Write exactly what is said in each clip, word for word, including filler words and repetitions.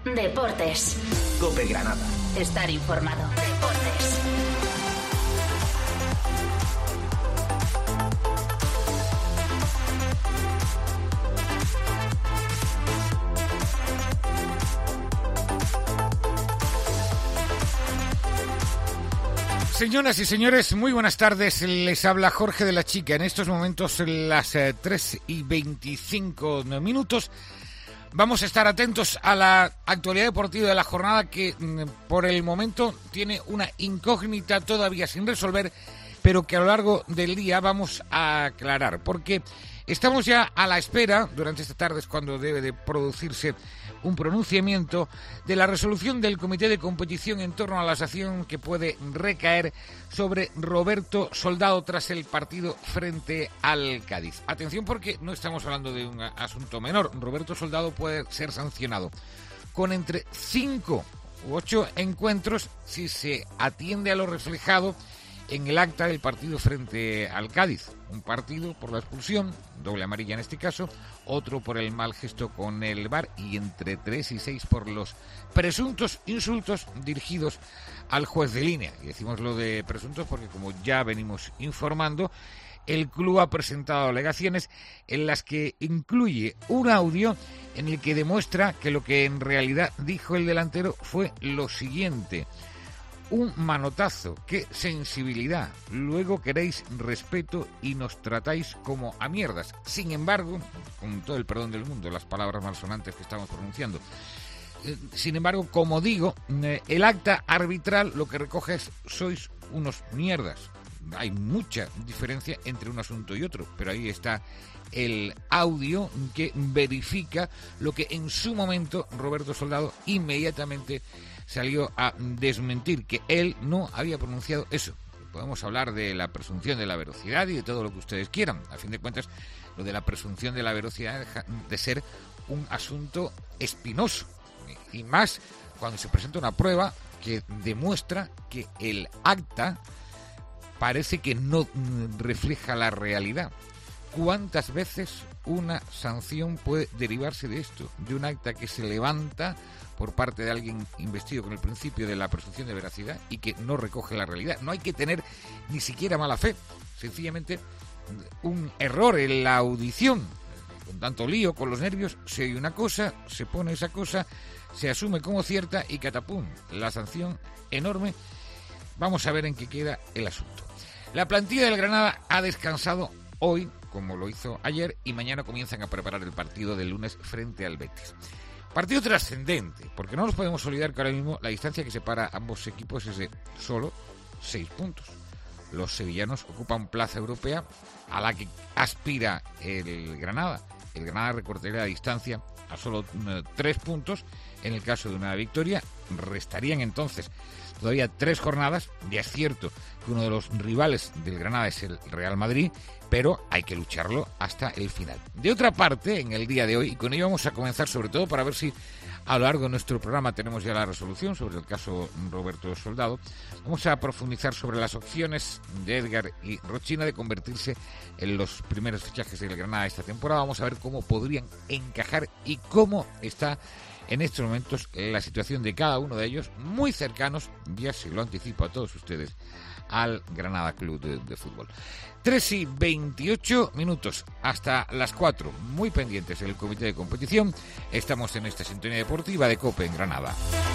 Deportes. COPE Granada. Estar informado. Deportes. Señoras y señores, muy buenas tardes. Les habla Jorge de la Chica. En estos momentos, las eh, tres y veinticinco minutos. Vamos a estar atentos a la actualidad deportiva de la jornada que mm, por el momento tiene una incógnita todavía sin resolver, pero que a lo largo del día vamos a aclarar, porque estamos ya a la espera, durante esta tarde es cuando debe de producirse un pronunciamiento de la resolución del comité de competición en torno a la sanción que puede recaer sobre Roberto Soldado tras el partido frente al Cádiz. Atención, porque no estamos hablando de un asunto menor. Roberto Soldado puede ser sancionado con entre cinco u ocho encuentros si se atiende a lo reflejado en el acta del partido frente al Cádiz. Un partido por la expulsión, doble amarilla en este caso, otro por el mal gesto con el V A R y entre tres y seis por los presuntos insultos dirigidos al juez de línea. Y decimos lo de presuntos porque, como ya venimos informando, el club ha presentado alegaciones en las que incluye un audio en el que demuestra que lo que en realidad dijo el delantero fue lo siguiente: un manotazo, qué sensibilidad, luego queréis respeto y nos tratáis como a mierdas. Sin embargo, con todo el perdón del mundo, las palabras malsonantes que estamos pronunciando, eh, sin embargo, como digo, eh, el acta arbitral lo que recoge es: sois unos mierdas. Hay mucha diferencia entre un asunto y otro, pero ahí está el audio que verifica lo que en su momento Roberto Soldado inmediatamente salió a desmentir, que él no había pronunciado eso. Podemos hablar de la presunción de la veracidad y de todo lo que ustedes quieran. A fin de cuentas, lo de la presunción de la veracidad deja de ser un asunto espinoso, y más cuando se presenta una prueba que demuestra que el acta parece que no refleja la realidad. ¿Cuántas veces una sanción puede derivarse de esto? De un acta que se levanta por parte de alguien investido con el principio de la presunción de veracidad y que no recoge la realidad. No hay que tener ni siquiera mala fe, sencillamente un error en la audición. Con tanto lío, con los nervios, se oye una cosa, se pone esa cosa, se asume como cierta y catapum, la sanción enorme. Vamos a ver en qué queda el asunto. La plantilla del Granada ha descansado hoy, como lo hizo ayer, y mañana comienzan a preparar el partido del lunes frente al Betis. Partido trascendente, porque no nos podemos olvidar que ahora mismo la distancia que separa a ambos equipos es de solo seis puntos. Los sevillanos ocupan plaza europea a la que aspira el Granada. El Granada recortaría la distancia a solo uh, tres puntos. En el caso de una victoria, restarían entonces todavía tres jornadas. Ya es cierto que uno de los rivales del Granada es el Real Madrid, pero hay que lucharlo hasta el final. De otra parte, en el día de hoy, y con ello vamos a comenzar sobre todo para ver si a lo largo de nuestro programa tenemos ya la resolución sobre el caso Roberto Soldado, vamos a profundizar sobre las opciones de Edgar y Rochina de convertirse en los primeros fichajes del Granada esta temporada. Vamos a ver cómo podrían encajar y cómo está en estos momentos la situación de cada uno de ellos, muy cercanos, ya se lo anticipo a todos ustedes, al Granada Club de, de Fútbol. tres y veintiocho minutos hasta las cuatro, muy pendientes del comité de competición. Estamos en esta sintonía deportiva de COPE en Granada.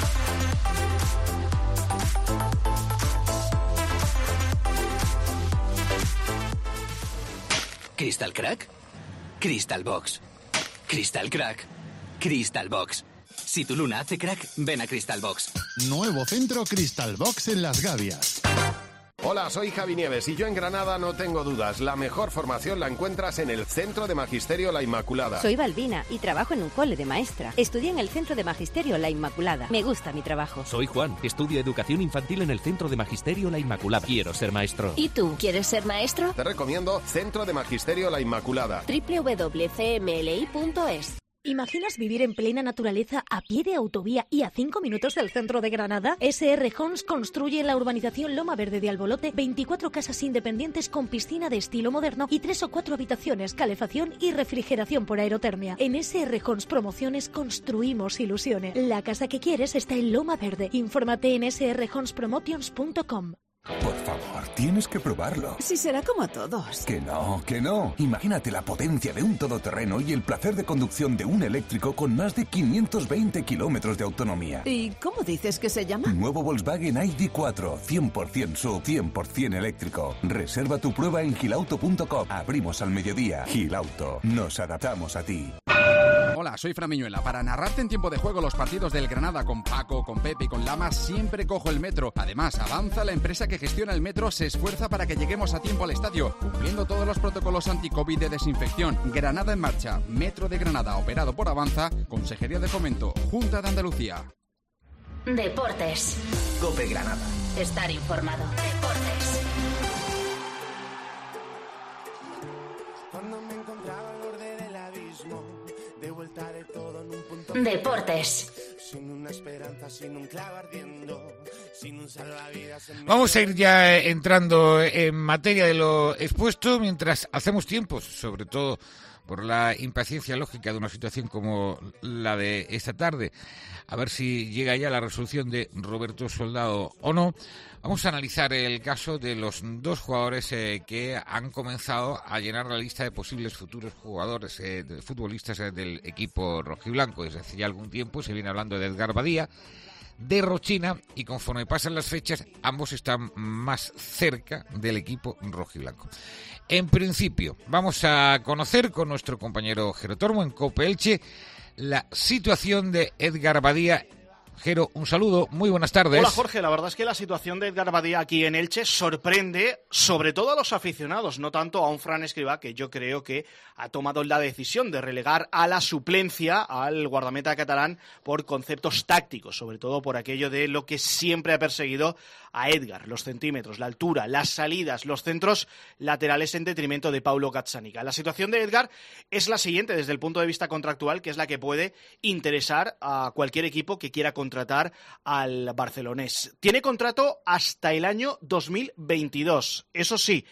¿Crystal Crack? Crystal Box. Crystal Crack. Crystal Box. Si tu luna hace crack, ven a Crystal Box. Nuevo centro Crystal Box en Las Gavias. Hola, soy Javi Nieves y yo en Granada no tengo dudas. La mejor formación la encuentras en el Centro de Magisterio La Inmaculada. Soy Balbina y trabajo en un cole de maestra. Estudié en el Centro de Magisterio La Inmaculada. Me gusta mi trabajo. Soy Juan. Estudio Educación Infantil en el Centro de Magisterio La Inmaculada. Quiero ser maestro. ¿Y tú, quieres ser maestro? Te recomiendo Centro de Magisterio La Inmaculada. doble u doble u doble u punto c m l i punto es ¿Imaginas vivir en plena naturaleza a pie de autovía y a cinco minutos del centro de Granada? S R Homes construye en la urbanización Loma Verde de Albolote veinticuatro casas independientes con piscina de estilo moderno y tres o cuatro habitaciones, calefacción y refrigeración por aerotermia. En S R Homes Promociones construimos ilusiones. La casa que quieres está en Loma Verde. Infórmate en s r homes promotions punto com. Por favor, tienes que probarlo. Si será como todos. Que no, que no. Imagínate la potencia de un todoterreno y el placer de conducción de un eléctrico con más de quinientos veinte kilómetros de autonomía. ¿Y cómo dices que se llama? Nuevo Volkswagen I D cuatro, cien por ciento sub, cien por ciento eléctrico. Reserva tu prueba en gilauto punto com. Abrimos al mediodía. Gilauto, nos adaptamos a ti. Hola, soy Fran Miñuela. Para narrarte en tiempo de juego los partidos del Granada con Paco, con Pepe y con Lama, siempre cojo el metro. Además, Avanza, la empresa que gestiona el metro, se esfuerza para que lleguemos a tiempo al estadio, cumpliendo todos los protocolos anti-COVID de desinfección. Granada en marcha. Metro de Granada, operado por Avanza, Consejería de Fomento, Junta de Andalucía. Deportes. COPE Granada. Estar informado. Deportes. Cuando me encontraba al borde del abismo, de vuelta de todo en un punto. Deportes. Sin una esperanza, sin un clavo ardiendo, sin un salvavidas. En Vamos a ir ya entrando en materia de lo expuesto mientras hacemos tiempos, sobre todo por la impaciencia lógica de una situación como la de esta tarde. A ver si llega ya la resolución de Roberto Soldado o no. Vamos a analizar el caso de los dos jugadores eh, que han comenzado a llenar la lista de posibles futuros jugadores, eh, de futbolistas eh, del equipo rojiblanco. Desde hace ya algún tiempo se viene hablando de Edgar Badía, de Rochina, y conforme pasan las fechas, ambos están más cerca del equipo rojiblanco. En principio, vamos a conocer con nuestro compañero Jero Tormo en COPE Elche la situación de Edgar Badía. Jero, un saludo, muy buenas tardes. Hola Jorge, la verdad es que la situación de Edgar Badía aquí en Elche sorprende sobre todo a los aficionados, no tanto a un Fran Escribá, que yo creo que ha tomado la decisión de relegar a la suplencia al guardameta catalán por conceptos tácticos, sobre todo por aquello de lo que siempre ha perseguido a Edgar, los centímetros, la altura, las salidas, los centros laterales en detrimento de Paulo Gazzaniga. La situación de Edgar es la siguiente desde el punto de vista contractual, que es la que puede interesar a cualquier equipo que quiera contratar al barcelonés. Tiene contrato hasta el año dos mil veintidós. Eso sí,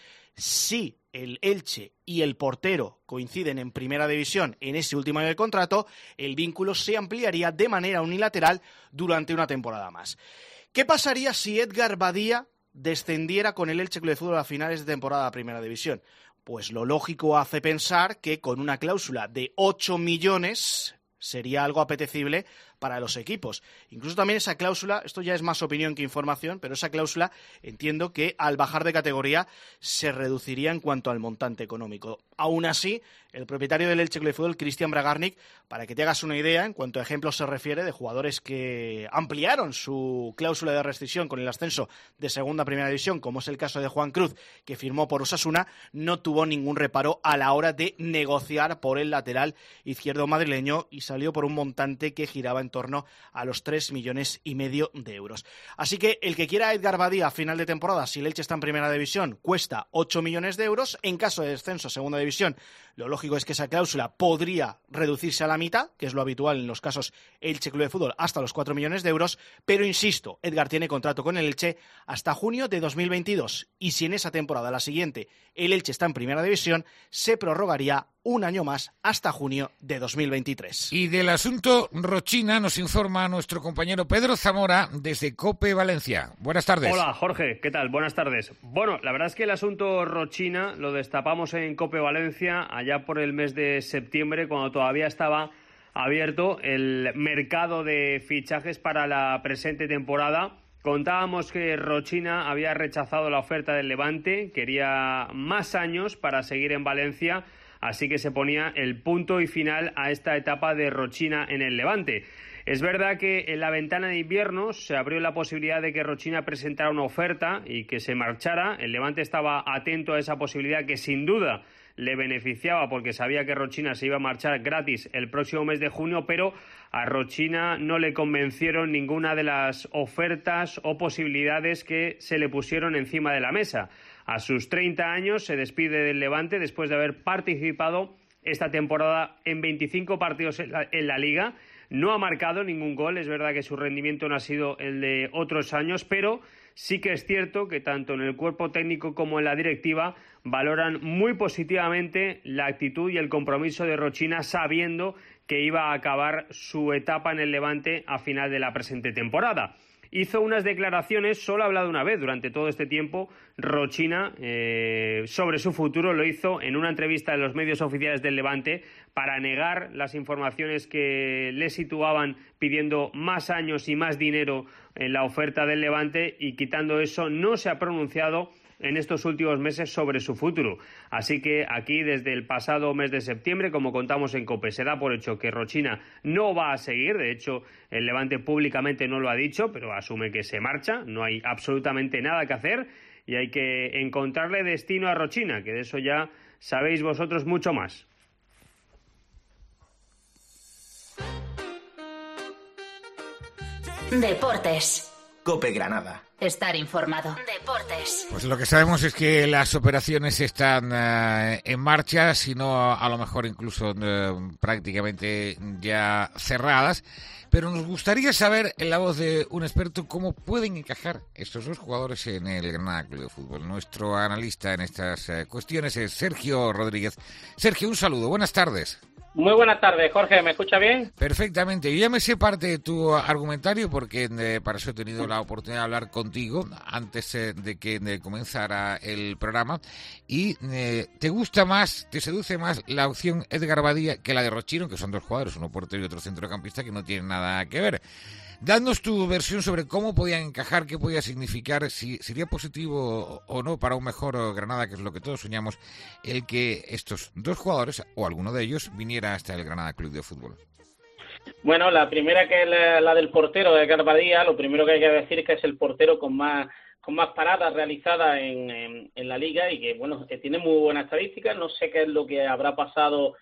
si el Elche y el portero coinciden en primera división en ese último año de contrato, el vínculo se ampliaría de manera unilateral durante una temporada más. ¿Qué pasaría si Edgar Badía descendiera con el Elche Club de Fútbol a finales de temporada a primera división? Pues lo lógico hace pensar que con una cláusula de ocho millones sería algo apetecible para los equipos. Incluso también esa cláusula, esto ya es más opinión que información, pero esa cláusula entiendo que al bajar de categoría se reduciría en cuanto al montante económico. Aún así, el propietario del Elche Club de Fútbol, Cristian Bragarnik, para que te hagas una idea, en cuanto a ejemplos se refiere de jugadores que ampliaron su cláusula de rescisión con el ascenso de segunda a primera división, como es el caso de Juan Cruz, que firmó por Osasuna, no tuvo ningún reparo a la hora de negociar por el lateral izquierdo madrileño y salió por un montante que giraba en torno a los tres millones y medio de euros. Así que el que quiera a Edgar Badía a final de temporada, si el Elche está en primera división, cuesta ocho millones de euros. En caso de descenso a segunda división, lo lógico es que esa cláusula podría reducirse a la mitad, que es lo habitual en los casos Elche Club de Fútbol, hasta los cuatro millones de euros. Pero insisto, Edgar tiene contrato con el Elche hasta junio de dos mil veintidós. Y si en esa temporada, la siguiente, el Elche está en primera división, se prorrogaría un año más hasta junio de dos mil veintitrés. Y del asunto Rochina nos informa nuestro compañero Pedro Zamora desde COPE Valencia. Buenas tardes. Hola Jorge, ¿qué tal? Buenas tardes. Bueno, la verdad es que el asunto Rochina lo destapamos en COPE Valencia allá por el mes de septiembre, cuando todavía estaba abierto el mercado de fichajes para la presente temporada. Contábamos que Rochina había rechazado la oferta del Levante, quería más años para seguir en Valencia. Así que se ponía el punto y final a esta etapa de Rochina en el Levante. Es verdad que en la ventana de invierno se abrió la posibilidad de que Rochina presentara una oferta y que se marchara. El Levante estaba atento a esa posibilidad, que sin duda le beneficiaba porque sabía que Rochina se iba a marchar gratis el próximo mes de junio, pero a Rochina no le convencieron ninguna de las ofertas o posibilidades que se le pusieron encima de la mesa. A sus treinta años se despide del Levante después de haber participado esta temporada en veinticinco partidos en la, en la Liga. No ha marcado ningún gol, es verdad que su rendimiento no ha sido el de otros años, pero sí que es cierto que tanto en el cuerpo técnico como en la directiva valoran muy positivamente la actitud y el compromiso de Rochina, sabiendo que iba a acabar su etapa en el Levante a final de la presente temporada. Hizo unas declaraciones, solo ha hablado una vez durante todo este tiempo, Rochina, eh, sobre su futuro. Lo hizo en una entrevista en los medios oficiales del Levante para negar las informaciones que le situaban pidiendo más años y más dinero en la oferta del Levante, y quitando eso no se ha pronunciado en estos últimos meses sobre su futuro. Así que aquí, desde el pasado mes de septiembre, como contamos en COPE, se da por hecho que Rochina no va a seguir. De hecho, el Levante públicamente no lo ha dicho, pero asume que se marcha. No hay absolutamente nada que hacer y hay que encontrarle destino a Rochina, que de eso ya sabéis vosotros mucho más. Deportes. COPE Granada. Estar informado. Deportes. Pues lo que sabemos es que las operaciones están uh, en marcha, si no a lo mejor incluso uh, prácticamente ya cerradas, pero nos gustaría saber en la voz de un experto cómo pueden encajar estos dos jugadores en el Granada Club de Fútbol. Nuestro analista en estas uh, cuestiones es Sergio Rodríguez. Sergio, un saludo, buenas tardes. Muy buenas tardes, Jorge, ¿me escucha bien? Perfectamente, yo ya me sé parte de tu argumentario porque eh, para eso he tenido la oportunidad de hablar contigo antes eh, de que de comenzara el programa, y eh, te gusta más, te seduce más la opción Edgar Badía que la de Rochina, que son dos jugadores, uno portero y otro centrocampista, que no tienen nada que ver. Danos tu versión sobre cómo podían encajar, qué podía significar, si sería positivo o no para un mejor Granada, que es lo que todos soñamos, el que estos dos jugadores, o alguno de ellos, viniera hasta el Granada Club de Fútbol. Bueno, la primera, que es la, la del portero de Edgar Badía, lo primero que hay que decir es que es el portero con más con más paradas realizadas en, en, en la Liga, y que, bueno, que tiene muy buenas estadísticas. No sé qué es lo que habrá pasado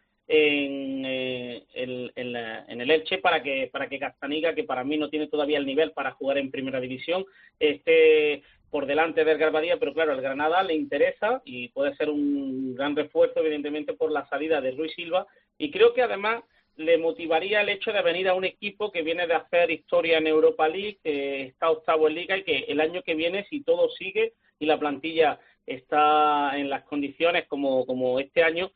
en, eh, el, en, la, en el Elche para que para que Castaniga, que para mí no tiene todavía el nivel para jugar en Primera División, esté por delante de Edgar Badía. Pero claro, al Granada le interesa y puede ser un gran refuerzo, evidentemente, por la salida de Rui Silva, y creo que además le motivaría el hecho de venir a un equipo que viene de hacer historia en Europa League, que está octavo en Liga, y que el año que viene, si todo sigue y la plantilla está en las condiciones como, como este año,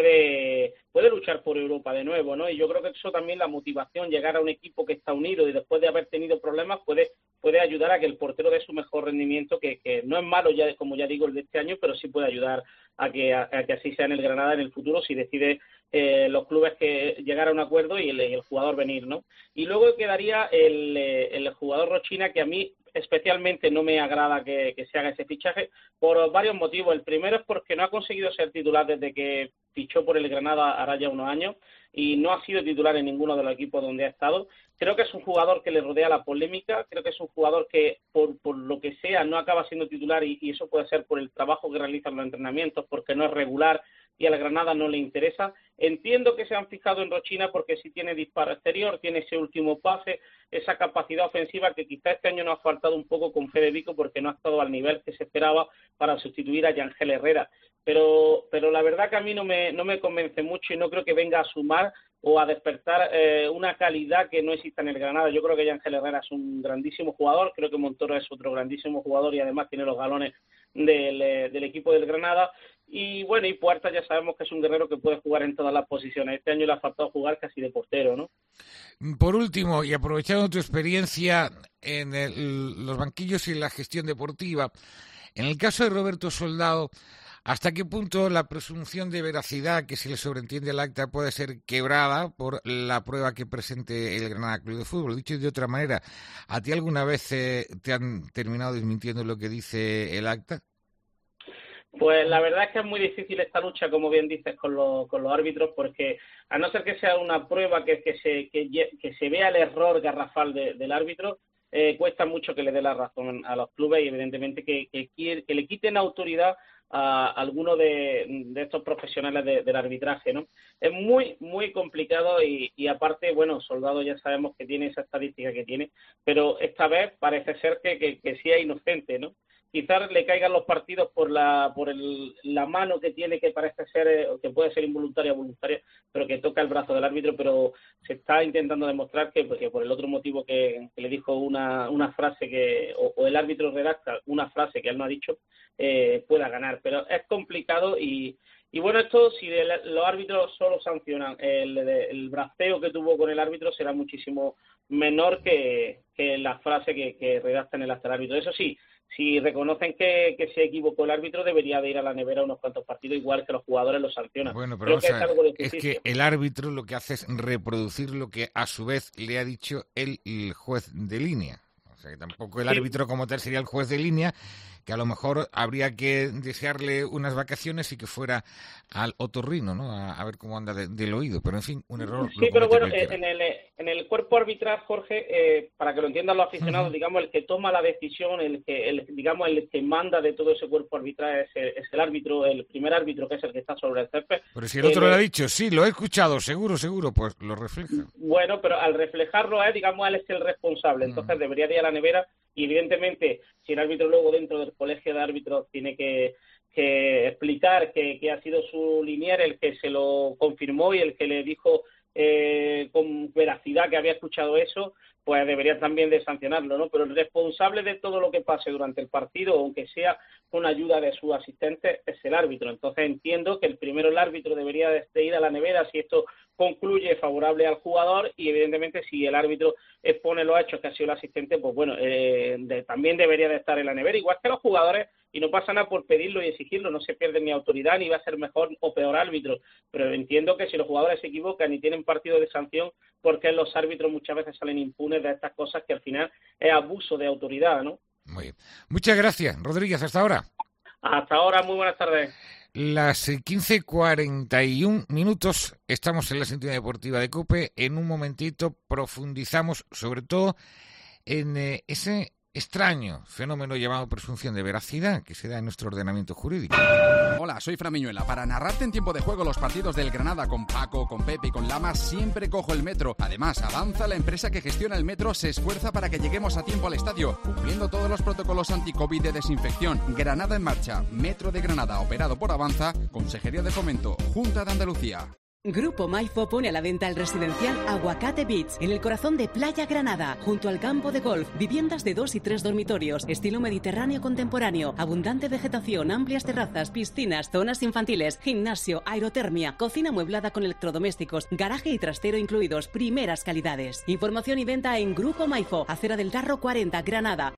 puede puede luchar por Europa de nuevo, ¿no? Y yo creo que eso también, la motivación, llegar a un equipo que está unido y después de haber tenido problemas, puede puede ayudar a que el portero dé su mejor rendimiento, que, que no es malo, ya como ya digo, el de este año, pero sí puede ayudar a que a, a que así sea en el Granada en el futuro, si decide eh, los clubes que llegar a un acuerdo y el, el jugador venir, ¿no? Y luego quedaría el, el jugador Rochina, que a mí especialmente no me agrada que, que se haga ese fichaje por varios motivos. El primero es porque no ha conseguido ser titular desde que fichó por el Granada hará ya unos años, y no ha sido titular en ninguno de los equipos donde ha estado. Creo que es un jugador que le rodea la polémica, creo que es un jugador que por, por lo que sea no acaba siendo titular, y, y eso puede ser por el trabajo que realizan los entrenamientos, porque no es regular y al Granada no le interesa. Entiendo que se han fijado en Rochina porque sí tiene disparo exterior, tiene ese último pase, esa capacidad ofensiva que quizá este año nos ha faltado un poco con Fede Vico, porque no ha estado al nivel que se esperaba para sustituir a Yangel Herrera. Pero pero la verdad que a mí no me no me convence mucho, y no creo que venga a sumar o a despertar eh, una calidad que no exista en el Granada. Yo creo que Yangel Herrera es un grandísimo jugador, creo que Montoro es otro grandísimo jugador, y además tiene los galones del, del equipo del Granada. Y bueno, y Puerta ya sabemos que es un guerrero que puede jugar en todas las posiciones. Este año le ha faltado jugar casi de portero, ¿no? Por último, y aprovechando tu experiencia en el, los banquillos y la gestión deportiva, en el caso de Roberto Soldado, ¿hasta qué punto la presunción de veracidad que se le sobreentiende al acta puede ser quebrada por la prueba que presente el Granada Club de Fútbol? Dicho de otra manera, ¿a ti alguna vez eh, te han terminado desmintiendo lo que dice el acta? Pues la verdad es que es muy difícil esta lucha, como bien dices, con los, con los árbitros, porque a no ser que sea una prueba que, que, se, que, que se vea el error garrafal de, del árbitro, eh, cuesta mucho que le dé la razón a los clubes, y evidentemente que, que, que le quiten autoridad a alguno de, de estos profesionales de, del arbitraje, ¿no? Es muy, muy complicado, y, y aparte, bueno, Soldado ya sabemos que tiene esa estadística que tiene, pero esta vez parece ser que, que, que sí es inocente, ¿no? quizás le caigan los partidos por la por el, la mano que tiene, que parece ser, que puede ser involuntaria o voluntaria, pero que toca el brazo del árbitro, pero se está intentando demostrar que, que por el otro motivo que, que le dijo una, una frase que, o, o el árbitro redacta una frase que él no ha dicho, eh, pueda ganar. Pero es complicado y, y bueno, esto si el, los árbitros solo sancionan el, el braceo que tuvo con el árbitro, será muchísimo menor que, que la frase que, que redacta en el acta del árbitro. Eso sí, si reconocen que, que se equivocó el árbitro, debería de ir a la nevera unos cuantos partidos, igual que los jugadores lo sancionan. Bueno, pero Creo que o sea, es, algo de es que el árbitro lo que hace es reproducir lo que a su vez le ha dicho el, el juez de línea. O sea, que tampoco el Sí. árbitro como tal sería el juez de línea, que a lo mejor habría que desearle unas vacaciones y que fuera al otorrino, ¿no? A, a ver cómo anda de- del oído. Pero en fin, un error. Sí, lo pero comete bueno, eh, cualquiera. en el, en el cuerpo arbitral, Jorge, eh, para que lo entiendan los aficionados, Ujú. digamos, el que toma la decisión, el que, el, digamos, el que manda de todo ese cuerpo arbitral es, el- es el árbitro, el primer árbitro, que es el que está sobre el césped. Pero si el otro Eh, le ha dicho, sí, lo he escuchado, seguro, seguro, pues lo refleja. Bueno, pero al reflejarlo, eh, digamos, él es el responsable, entonces debería de ir a la nevera y evidentemente si el árbitro luego dentro del colegio de árbitros tiene que, que explicar que, que ha sido su linier el que se lo confirmó y el que le dijo eh, con veracidad que había escuchado eso, pues debería también de sancionarlo, ¿no? Pero el responsable de todo lo que pase durante el partido, aunque sea con ayuda de su asistente, es el árbitro. Entonces entiendo que el primero el árbitro debería de ir a la nevera si esto concluye favorable al jugador y evidentemente si el árbitro expone los hechos que ha sido el asistente, pues bueno, eh, de- también debería de estar en la nevera, igual que los jugadores, y no pasa nada por pedirlo y exigirlo, no se pierde ni autoridad ni va a ser mejor o peor árbitro, pero entiendo que si los jugadores se equivocan y tienen partido de sanción, porque los árbitros muchas veces salen impunes de estas cosas que al final es abuso de autoridad, ¿no? Muy bien. Muchas gracias, Rodríguez, hasta ahora. Hasta ahora, muy buenas tardes. Las eh, quince cuarenta y un minutos, estamos en la sintonía deportiva de COPE. En un momentito profundizamos sobre todo en eh, ese extraño fenómeno llamado presunción de veracidad que se da en nuestro ordenamiento jurídico. Hola, soy Fran Miñuela. Para narrarte en tiempo de juego los partidos del Granada con Paco, con Pepe y con Lama, siempre cojo el metro. Además, Avanza, la empresa que gestiona el metro, se esfuerza para que lleguemos a tiempo al estadio, cumpliendo todos los protocolos anti-COVID de desinfección. Granada en marcha. Metro de Granada, operado por Avanza, Consejería de Fomento, Junta de Andalucía. Grupo Maifo pone a la venta el residencial Aguacate Beach, en el corazón de Playa Granada, junto al campo de golf. Viviendas de dos y tres dormitorios, estilo mediterráneo contemporáneo, abundante vegetación, amplias terrazas, piscinas, zonas infantiles, gimnasio, aerotermia, cocina amueblada con electrodomésticos, garaje y trastero incluidos, primeras calidades. Información y venta en Grupo Maifo, Acera del Tarro cuarenta, Granada.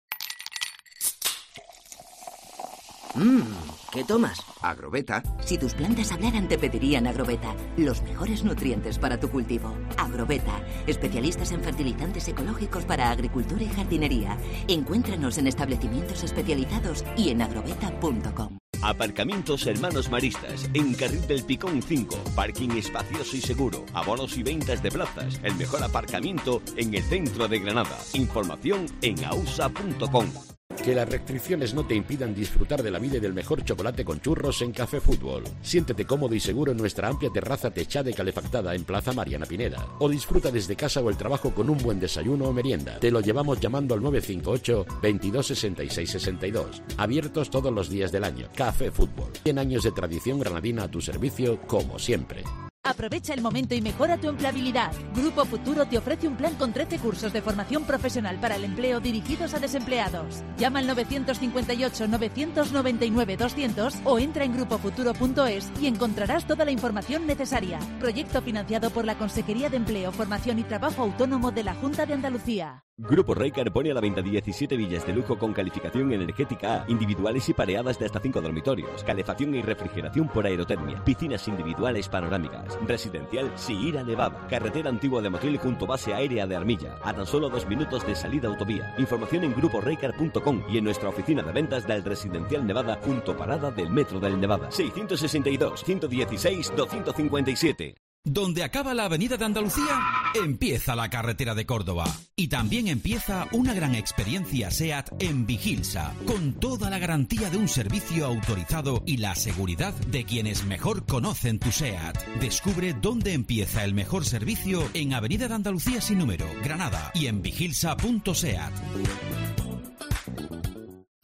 Mmm, ¿qué tomas? Agrobeta. Si tus plantas hablaran te pedirían Agrobeta, los mejores nutrientes para tu cultivo. Agrobeta, especialistas en fertilizantes ecológicos para agricultura y jardinería. Encuéntranos en establecimientos especializados y en agrobeta punto com. Aparcamientos Hermanos Maristas, en Carril del Picón cinco, parking espacioso y seguro, abonos y ventas de plazas, el mejor aparcamiento en el centro de Granada. Información en ausa punto com. Que las restricciones no te impidan disfrutar de la vida y del mejor chocolate con churros en Café Fútbol. Siéntete cómodo y seguro en nuestra amplia terraza techada y calefactada en Plaza Mariana Pineda. O disfruta desde casa o el trabajo con un buen desayuno o merienda. Te lo llevamos llamando al nueve cinco ocho, veintidós sesenta y seis sesenta y dos. Abiertos todos los días del año. Café Fútbol. cien años de tradición granadina a tu servicio, como siempre. Aprovecha el momento y mejora tu empleabilidad. Grupo Futuro te ofrece un plan con trece cursos de formación profesional para el empleo dirigidos a desempleados. Llama al nueve cinco ocho, nueve nueve nueve, doscientos o entra en grupo futuro punto es y encontrarás toda la información necesaria. Proyecto financiado por la Consejería de Empleo, Formación y Trabajo Autónomo de la Junta de Andalucía. Grupo Reycar pone a la venta diecisiete villas de lujo con calificación energética A, individuales y pareadas de hasta cinco dormitorios, calefacción y refrigeración por aerotermia, piscinas individuales panorámicas, residencial Sihira Nevada, carretera antigua de Motril junto base aérea de Armilla, a tan solo dos minutos de salida autovía. Información en grupo reycar punto com y en nuestra oficina de ventas del Residencial Nevada junto parada del Metro del Nevada. seiscientos sesenta y dos, ciento dieciséis, doscientos cincuenta y siete. Donde acaba la Avenida de Andalucía, empieza la carretera de Córdoba. Y también empieza una gran experiencia SEAT en Vigilsa, con toda la garantía de un servicio autorizado y la seguridad de quienes mejor conocen tu SEAT. Descubre dónde empieza el mejor servicio en Avenida de Andalucía sin número, Granada, y en vigilsa punto seat.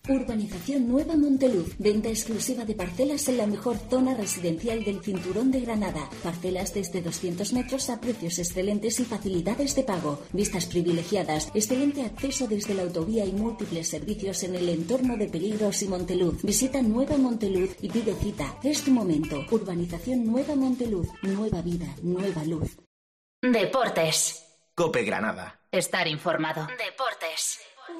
Urbanización Nueva Monteluz. Venta exclusiva de parcelas en la mejor zona residencial del cinturón de Granada. Parcelas desde doscientos metros a precios excelentes y facilidades de pago. Vistas privilegiadas, excelente acceso desde la autovía y múltiples servicios en el entorno de Peligros y Monteluz. Visita Nueva Monteluz y pide cita. Es tu momento. Urbanización Nueva Monteluz. Nueva vida, nueva luz. Deportes. Cope Granada. Estar informado. Deportes.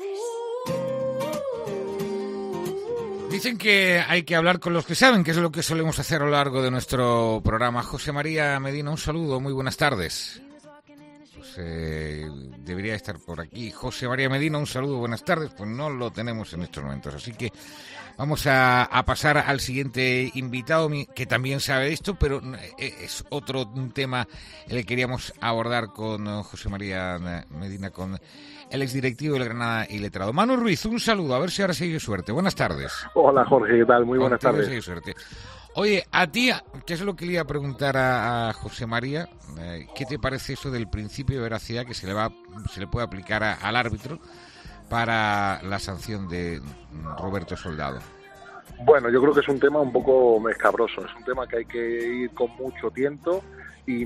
Dicen que hay que hablar con los que saben, que es lo que solemos hacer a lo largo de nuestro programa. José María Medina, un saludo, muy buenas tardes. Pues, eh, debería estar por aquí. José María Medina, un saludo, buenas tardes. Pues no lo tenemos en estos momentos, así que vamos a, a pasar al siguiente invitado, que también sabe esto, pero es otro tema el que queríamos abordar con José María Medina, con el exdirectivo del Granada y letrado. Manu Ruiz, un saludo, a ver si ahora sigue suerte. Buenas tardes. Hola Jorge, ¿qué tal? Muy buenas Contigo tardes. sigue suerte. Oye, a ti, ¿qué es lo que le iba a preguntar a, a José María? Eh, ¿Qué te parece eso del principio de veracidad que se le va, se le puede aplicar a, al árbitro para la sanción de Roberto Soldado? Bueno, yo creo que es un tema un poco escabroso, es un tema que hay que ir con mucho tiento y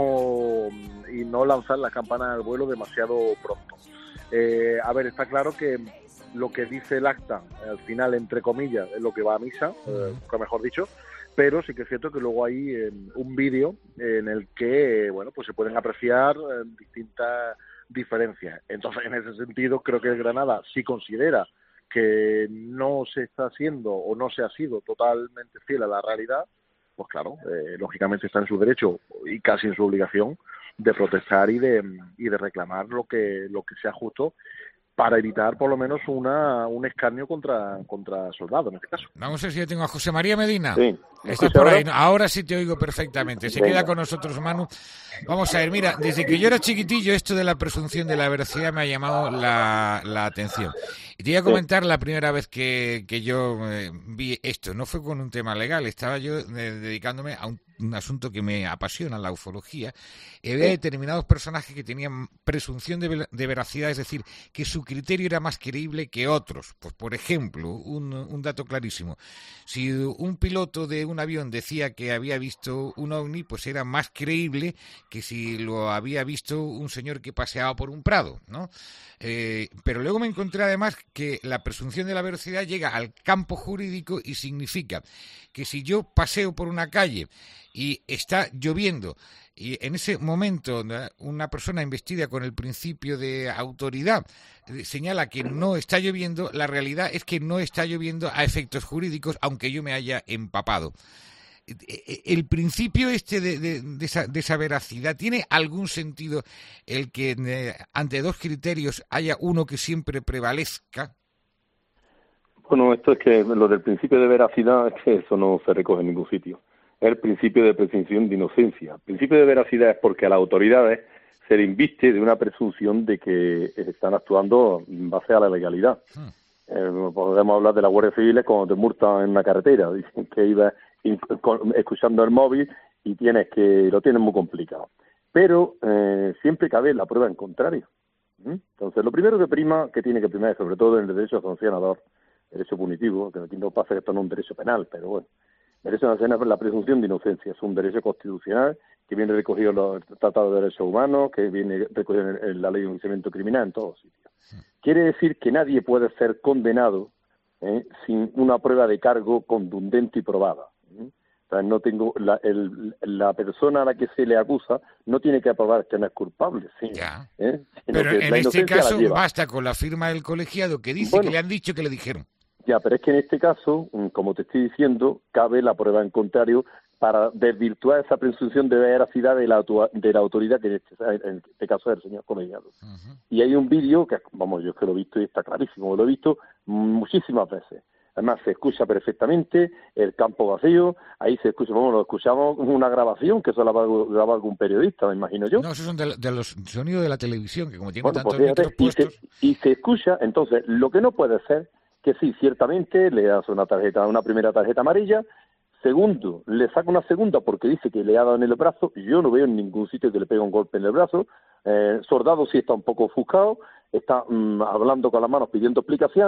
no y no lanzar las campanas al vuelo demasiado pronto. Eh, a ver, está claro que lo que dice el acta, al final, entre comillas, es lo que va a misa, eh, mejor dicho, pero sí que es cierto que luego hay eh, un vídeo en el que, bueno, pues se pueden apreciar eh, distintas diferencias. Entonces, en ese sentido, creo que el Granada sí considera que no se está haciendo o no se ha sido totalmente fiel a la realidad, pues claro, eh, lógicamente está en su derecho y casi en su obligación de protestar y de y de reclamar lo que lo que sea justo para evitar por lo menos una un escarnio contra contra Soldado en este caso. Vamos a ver si yo tengo a José María Medina. Sí. ¿Estás por ahí? Ahora sí te oigo perfectamente. Se Venga. Queda con nosotros Manu. Vamos a ver, mira, desde que yo era chiquitillo esto de la presunción de la veracidad me ha llamado la, la atención. Y te voy a comentar la primera vez que, que yo eh, vi esto. No fue con un tema legal, estaba yo eh, dedicándome a un, un asunto que me apasiona, la ufología. Y había determinados personajes que tenían presunción de, de veracidad, es decir, que su criterio era más creíble que otros. Pues, por ejemplo, un, un dato clarísimo. Si un piloto de un avión decía que había visto un ovni, pues era más creíble que si lo había visto un señor que paseaba por un prado, ¿no? Eh, pero luego me encontré además que la presunción de la veracidad llega al campo jurídico y significa que si yo paseo por una calle y está lloviendo y en ese momento una persona investida con el principio de autoridad señala que no está lloviendo, la realidad es que no está lloviendo a efectos jurídicos, aunque yo me haya empapado. El principio este de, de, de, esa, de esa veracidad, ¿tiene algún sentido el que eh, ante dos criterios haya uno que siempre prevalezca? Bueno, esto es que lo del principio de veracidad es que eso no se recoge en ningún sitio. Es el principio de presunción de inocencia. El principio de veracidad es porque a las autoridades se le inviste de una presunción de que están actuando en base a la legalidad. Hmm. Eh, podemos hablar de la Guardia Civil cuando te multan en una carretera, dicen que iba escuchando el móvil y tienes que lo tienes muy complicado. Pero eh, siempre cabe la prueba en contrario. ¿Mm? Entonces, lo primero que prima, que tiene que primar, sobre todo en el derecho sancionador, derecho punitivo, que aquí no pasa que esto no es un derecho penal, pero bueno, derecho sancionador es la presunción de inocencia, es un derecho constitucional que viene recogido en los tratados de derechos humanos, que viene recogido en, en la ley de enjuiciamiento criminal, en todos sitios. Sí. Quiere decir que nadie puede ser condenado eh, sin una prueba de cargo contundente y probada. O sea, no tengo la, el, la persona a la que se le acusa no tiene que probar que no es culpable, sí, ya. ¿eh? Pero en este caso basta con la firma del colegiado que dice bueno, que le han dicho que le dijeron. Ya, pero es que en este caso, como te estoy diciendo, cabe la prueba en contrario para desvirtuar esa presunción de veracidad de la, de la autoridad, que en este, en este caso es el señor colegiado. Uh-huh. Y hay un vídeo que, vamos, yo es que lo he visto y está clarísimo, lo he visto muchísimas veces. Además, se escucha perfectamente el campo vacío, ahí se escucha, bueno, lo escuchamos una grabación que solo ha grabado algún periodista, me imagino yo. No, esos son de, de los sonidos de la televisión, que como tienen bueno, tantos pues fíjate, micros puestos... Y se, y se escucha, entonces, lo que no puede ser, que sí, ciertamente le das una tarjeta, una primera tarjeta amarilla, segundo, le saca una segunda porque dice que le ha dado en el brazo, yo no veo en ningún sitio que le pegue un golpe en el brazo, eh, Soldado sí está un poco ofuscado, está mmm, hablando con las manos pidiendo explicaciones,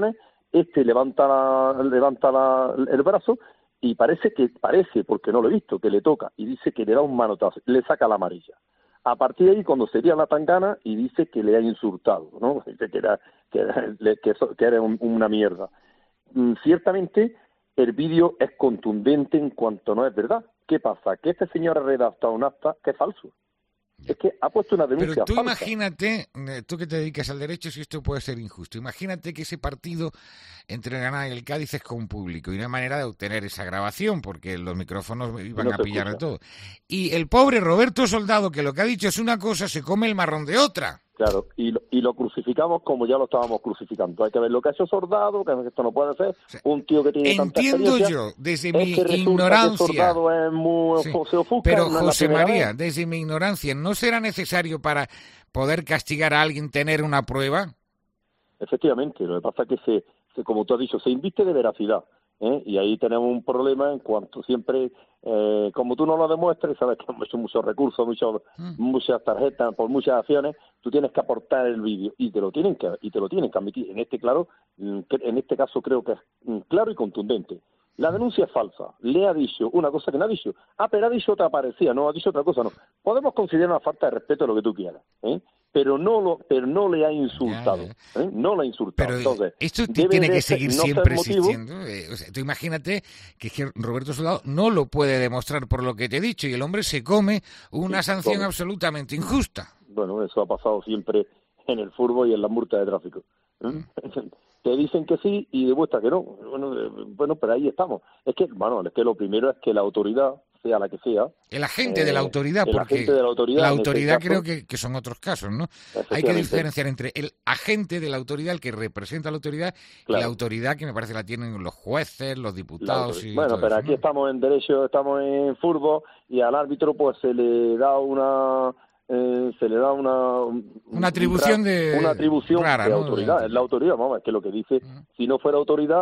este levanta la, levanta la, el brazo y parece que, parece, porque no lo he visto, que le toca y dice que le da un manotazo, le saca la amarilla. A partir de ahí, cuando sería la tangana, y dice que le ha insultado, ¿no? Dice que era, que era, que eso, que era un, una mierda. Mm, ciertamente, el vídeo es contundente en cuanto no es verdad. ¿Qué pasa? Que este señor ha redactado un acta que es falso. Es que ha puesto una denuncia Pero tú falsa. imagínate, eh, tú que te dedicas al derecho, si esto puede ser injusto. Imagínate que ese partido entre el Granada y el Cádiz es con público y no hay manera de obtener esa grabación porque los micrófonos iban No a se pillar de escucha. todo. Y el pobre Roberto Soldado, que lo que ha dicho es una cosa, se come el marrón de otra. Claro, y lo, y lo crucificamos como ya lo estábamos crucificando. Hay que ver lo que ha hecho Soldado, que esto no puede ser. Un tío que tiene tanta Entiendo experiencia. yo, desde es mi que resulta ignorancia. Que Soldado es muy Sí. José Ofusca, Pero no es la José primera María, vez. desde mi ignorancia, ¿no será necesario para poder castigar a alguien tener una prueba? Efectivamente, lo que pasa es que, se, se como tú has dicho, se inviste de veracidad. ¿eh? Y ahí tenemos un problema en cuanto siempre, eh, como tú no lo demuestres, sabes que hemos hecho muchos recursos, muchos, muchas tarjetas, por muchas acciones, tú tienes que aportar el vídeo y te lo tienen que y te lo tienen que admitir. En este claro, en este caso creo que es claro y contundente. La denuncia es falsa. Le ha dicho una cosa que no ha dicho. Ah, pero ha dicho otra parecida, no ha dicho otra cosa, no. Podemos considerar una falta de respeto lo que tú quieras, ¿eh? Pero no lo, pero no le ha insultado, ¿eh? No le ha insultado. Pero Entonces, esto t- debe tiene de que ser- seguir no ser siempre motivo- existiendo. Eh, o sea, tú imagínate que, es que Roberto Soldado no lo puede demostrar por lo que te he dicho y el hombre se come una Sí, sanción come. absolutamente injusta. Bueno, eso ha pasado siempre en el fútbol y en las multas de tráfico. ¿eh? Te dicen que sí y demuestra que no. Bueno, eh, bueno, pero ahí estamos. Es que, bueno, es que lo primero es que la autoridad, sea la que sea... El agente eh, de la autoridad, el porque agente de la autoridad, la en este autoridad caso, creo que, que son otros casos, ¿no? Hay que Efectivamente. diferenciar entre el agente de la autoridad, el que representa a la autoridad, y Claro. la autoridad que me parece la tienen los jueces, los la diputados autoridad. y Bueno, todo pero eso, aquí ¿no? estamos en derecho, estamos en fútbol y al árbitro pues se le da una... eh, se le da una... un- Una atribución un ra- de- Una atribución rara, de ¿no? autoridad. Es la autoridad, vamos, es que lo que dice, si no fuera autoridad,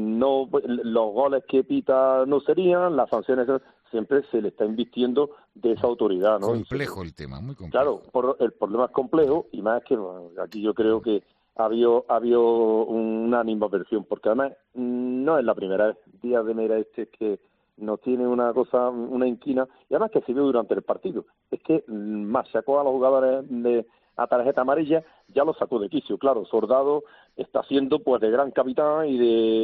no los goles que pita no serían, las sanciones... Siempre se le está invistiendo de esa autoridad, ¿no? Complejo el tema, muy complejo. Claro, por, el problema es complejo y más que bueno, aquí yo creo que ha habido, ha habido una animadversión, porque además mm, no es la primera vez. Díaz de Mera este que nos tiene una cosa, una inquina, y además que se vio durante el partido. Es que mm, machacó a los jugadores de a tarjeta amarilla, ya lo sacó de quicio. Claro, Soldado está siendo pues de gran capitán y de,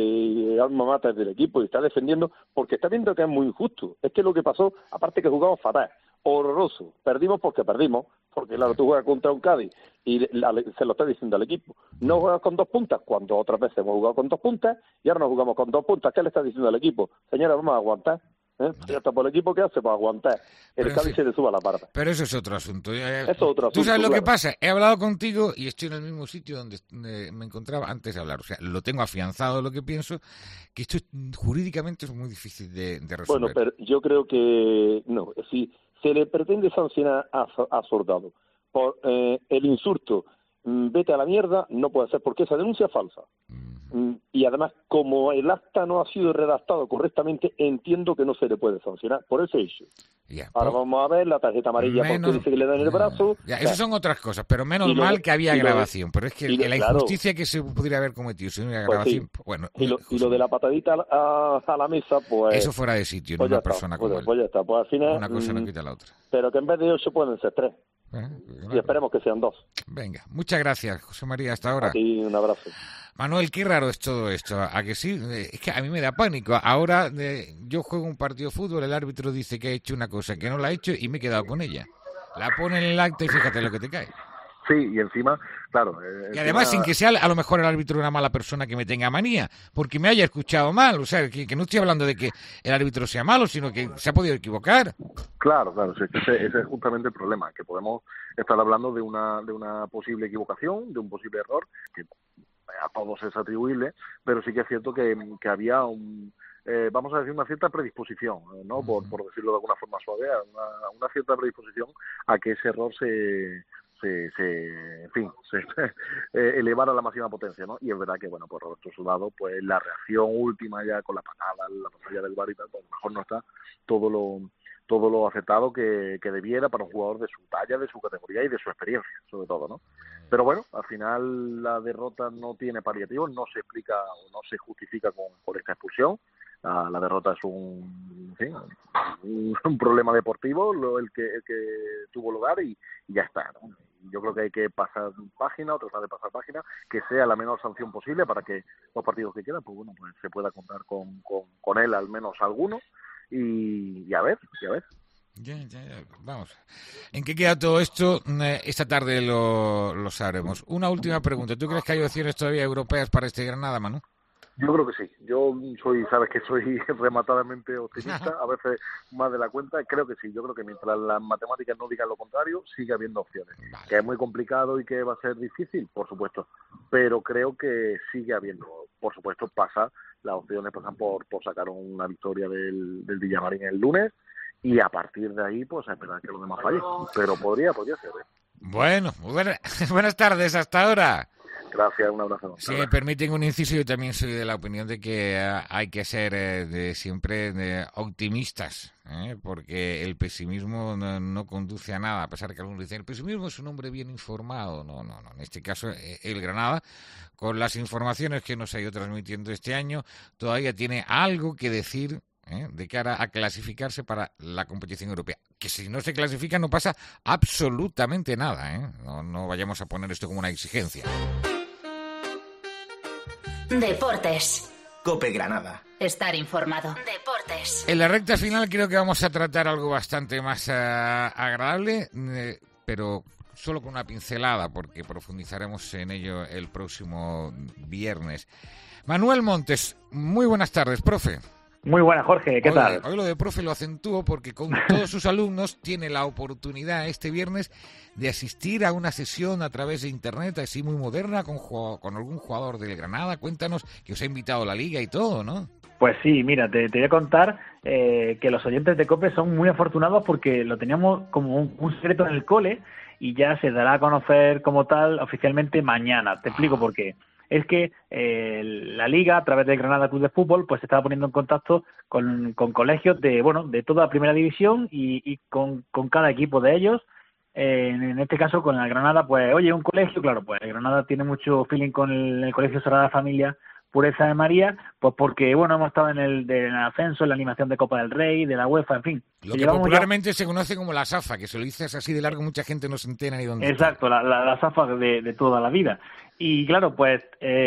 y de alma mater del equipo y está defendiendo porque está viendo que es muy injusto. Es que lo que pasó, aparte que jugamos fatal, horroroso, perdimos porque perdimos, porque claro, tú juegas contra un Cádiz y la- se lo está diciendo al equipo, no juegas con dos puntas, cuando otras veces hemos jugado con dos puntas y ahora no jugamos con dos puntas. ¿Qué le está diciendo al equipo? Señora, vamos a aguantar. ¿Eh? Ya está por el equipo que hace para aguantar. El Pero Cádiz sí. se le suba la barba. Pero eso es otro asunto. Eh, Eso es otro Tú asunto, sabes lo que claro. pasa. He hablado contigo y estoy en el mismo sitio donde eh, me encontraba antes de hablar. O sea, lo tengo afianzado lo que pienso, que esto es- jurídicamente es muy difícil de, de resolver. Bueno, pero yo creo que no. Si se le pretende sancionar a, a Soldado por eh, el insulto, mm, vete a la mierda, no puede ser porque esa denuncia es falsa. Mm, Y además, como el acta no ha sido redactado correctamente, entiendo que no se le puede sancionar por ese hecho. Ya, Ahora pues, vamos a ver la tarjeta amarilla menos- porque dice que le dan el brazo. ya, O sea, eso son otras cosas, pero menos y lo mal de- que había y lo de- grabación. Pero es que y lo- la claro. injusticia que se pudiera haber cometido sin una Pues grabación, sí. pues, bueno, y, lo, y lo de la patadita a, la- a la mesa, pues... eso fuera de sitio, pues no ya una está, persona pues, como él. pues ya está, pues al final... Una cosa no mm, quita la otra. Pero que en vez de ocho pueden ser tres. Y esperemos que sean dos. Venga, muchas gracias, José María, hasta ahora. A ti un abrazo. Manuel, qué raro es todo esto, ¿a que sí? Eh, Es que a mí me da pánico. Ahora eh, yo juego un partido de fútbol, el árbitro dice que ha hecho una cosa que no la ha hecho y me he quedado con ella. La pone en el acta y fíjate lo que te cae. Sí, y encima, claro... eh, Y además sin encima- que sea a lo mejor el árbitro una mala persona que me tenga manía, porque me haya escuchado mal. O sea, que, que no estoy hablando de que el árbitro sea malo, sino que se ha podido equivocar. Claro, claro, sí, ese, ese es justamente el problema, que podemos estar hablando de una, de una posible equivocación, de un posible error, que a todos es atribuible, pero sí que es cierto que, que había un, eh, vamos a decir, una cierta predisposición, ¿no? Por, por decirlo de alguna forma suave, una, una cierta predisposición a que ese error se... Se, se, en fin, se eh, elevara a la máxima potencia, ¿no? Y es verdad que, bueno, pues Roberto Soldado, pues la reacción última ya con la patada, la pantalla del bar y tal, pues a lo mejor no está todo lo todo lo aceptado que, que debiera para un jugador de su talla, de su categoría y de su experiencia, sobre todo, ¿no? Pero bueno, al final la derrota no tiene paliativos, no se explica o no se justifica con, con esta expulsión. La, la derrota es un, en fin, un, un problema deportivo, lo, el, que, el que tuvo lugar y, y ya está, ¿no? Yo creo que hay que pasar página o tratar de pasar página, que sea la menor sanción posible para que los partidos que quedan, pues bueno, pues se pueda contar con, con, con él al menos alguno y, y a ver, y a ver. Ya, ya, ya. Vamos. ¿En qué queda todo esto? Esta tarde lo, lo sabremos. Una última pregunta. ¿Tú crees que hay opciones todavía europeas para este Granada, Manu? Yo creo que sí. Yo soy, sabes que soy rematadamente optimista, a veces más de la cuenta. Creo que sí. Yo creo que mientras las matemáticas no digan lo contrario, sigue habiendo opciones. Vale. Que es muy complicado y que va a ser difícil, por supuesto. Pero creo que sigue habiendo. Por supuesto, pasa, las opciones pasan por, por sacar una victoria del, del Villamarín el lunes. Y a partir de ahí, pues a esperar que los demás fallen. Pero podría, podría ser. ¿eh? Bueno, muy buena, buenas tardes, hasta ahora. Gracias, un abrazo. Si me permiten un inciso, yo también soy de la opinión de que uh, hay que ser uh, de siempre de optimistas, ¿eh? Porque el pesimismo no, no conduce a nada, a pesar de que algunos dicen el pesimismo es un hombre bien informado. No, no, no. En este caso, eh, el Granada, con las informaciones que nos ha ido transmitiendo este año, todavía tiene algo que decir, ¿eh? De cara a clasificarse para la competición europea. Que si no se clasifica no pasa absolutamente nada, ¿eh? No, no vayamos a poner esto como una exigencia. Deportes. COPE Granada. Estar informado. Deportes. En la recta final creo que vamos a tratar algo bastante más uh, agradable, eh, pero solo con una pincelada, porque profundizaremos en ello el próximo viernes. Manuel Montes, muy buenas tardes, profe. Muy buenas, Jorge, ¿qué hoy, tal? Hoy lo de profe lo acentúo porque con todos sus alumnos tiene la oportunidad este viernes de asistir a una sesión a través de internet así muy moderna con, con algún jugador del Granada. Cuéntanos que os ha invitado a la Liga y todo, ¿no? Pues sí, mira, te, te voy a contar eh, que los oyentes de COPE son muy afortunados porque lo teníamos como un, un secreto en el cole y ya se dará a conocer como tal oficialmente mañana. Te explico por qué. Es que eh, la Liga, a través del Granada Club de Fútbol, pues se estaba poniendo en contacto con, con colegios de bueno de toda la primera división y, y con, con cada equipo de ellos. Eh, en, en este caso, con el Granada, pues, oye, un colegio, claro, pues el Granada tiene mucho feeling con el, el Colegio Sagrada Familia Pureza de María, pues porque, bueno, hemos estado en el, de, en el ascenso, en la animación de Copa del Rey, de la UEFA, en fin. Lo que popularmente ya... se conoce como la SAFA, que si lo dices así de largo mucha gente no se entera ni dónde. Exacto, la, la, la SAFA de, de toda la vida. Y claro, pues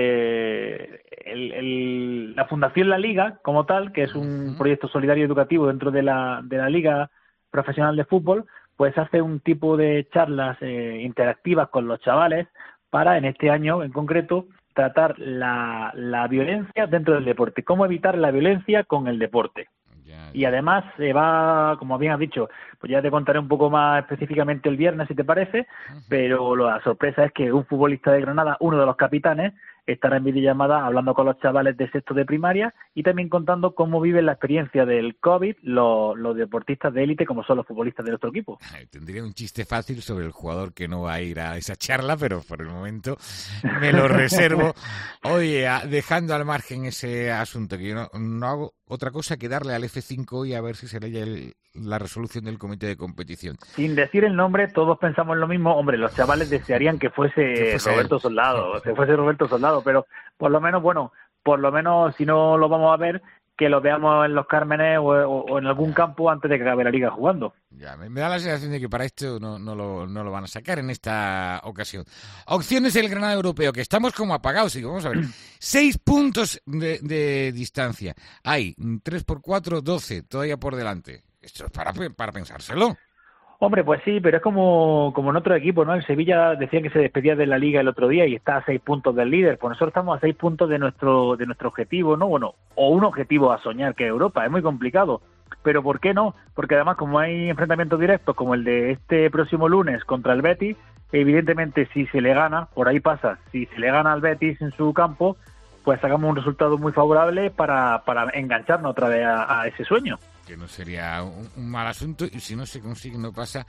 eh, el, el, la Fundación La Liga, como tal, que es un uh-huh. proyecto solidario educativo dentro de la, de la Liga Profesional de Fútbol, pues hace un tipo de charlas eh, interactivas con los chavales para, en este año en concreto, tratar la, la violencia dentro del deporte, cómo evitar la violencia con el deporte. Ya, ya. Y además se va, como bien has dicho, pues ya te contaré un poco más específicamente el viernes si te parece, uh-huh. pero la sorpresa es que un futbolista de Granada, uno de los capitanes, estará en videollamada hablando con los chavales de sexto de primaria y también contando cómo viven la experiencia del COVID los, los deportistas de élite como son los futbolistas de nuestro equipo. Tendría un chiste fácil sobre el jugador que no va a ir a esa charla, pero por el momento me lo reservo. Oye, dejando al margen ese asunto, que yo no, no hago otra cosa que darle al F cinco y a ver si se lee el, la resolución del comité de competición. Sin decir el nombre, todos pensamos lo mismo. Hombre, los chavales desearían que fuese, que fuese Roberto él. Soldado, que fuese Roberto Soldado, pero por lo menos, bueno, por lo menos si no lo vamos a ver, que lo veamos en los Cármenes o, o, o en algún campo antes de que acabe la Liga jugando. Ya, me, me da la sensación de que para esto no, no, lo, no lo van a sacar en esta ocasión. Opciones del Granada europeo, que estamos como apagados. Y vamos a ver, seis puntos de, de distancia. Hay tres por cuatro, doce, todavía por delante. Esto es para, para pensárselo. Hombre, pues sí, pero es como, como en otro equipo, ¿no? El Sevilla decía que se despedía de la Liga el otro día y está a seis puntos del líder. Pues nosotros estamos a seis puntos de nuestro de nuestro objetivo, ¿no? Bueno, o un objetivo a soñar, que es Europa. Es muy complicado. Pero ¿por qué no? Porque además, como hay enfrentamientos directos, como el de este próximo lunes contra el Betis, evidentemente si se le gana, por ahí pasa, si se le gana al Betis en su campo, pues sacamos un resultado muy favorable para, para engancharnos otra vez a, a ese sueño. Que no sería un, un mal asunto, y si no se consigue no pasa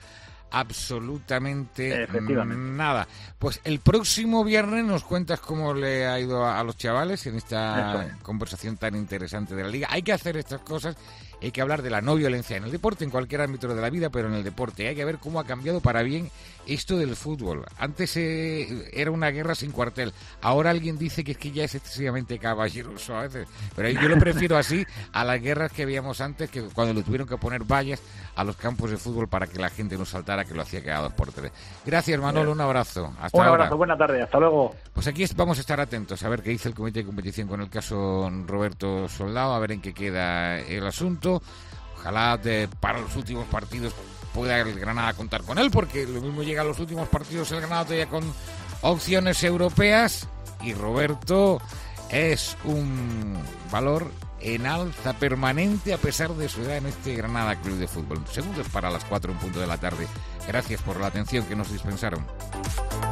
absolutamente nada. Pues el próximo viernes nos cuentas cómo le ha ido a, a los chavales en esta conversación tan interesante de la Liga. Hay que hacer estas cosas hay que hablar de la no violencia en el deporte, en cualquier ámbito de la vida, pero en el deporte. Hay que ver cómo ha cambiado para bien esto del fútbol. Antes eh, era una guerra sin cuartel. Ahora alguien dice que es que ya es excesivamente caballeroso a veces. Pero yo lo prefiero así a las guerras que veíamos antes, que cuando le tuvieron que poner vallas a los campos de fútbol para que la gente no saltara, que lo hacía cada dos por tres. Gracias, Manolo, un abrazo. Hasta un ahora. abrazo, buena tarde, hasta luego. Pues aquí vamos a estar atentos a ver qué dice el comité de competición con el caso Roberto Soldado, a ver en qué queda el asunto. Ojalá de, para los últimos partidos pueda el Granada contar con él, porque lo mismo llega a los últimos partidos el Granada todavía con opciones europeas, y Roberto es un valor en alza permanente a pesar de su edad en este Granada Club de Fútbol. Segundos para las cuatro en punto de la tarde. Gracias por la atención que nos dispensaron.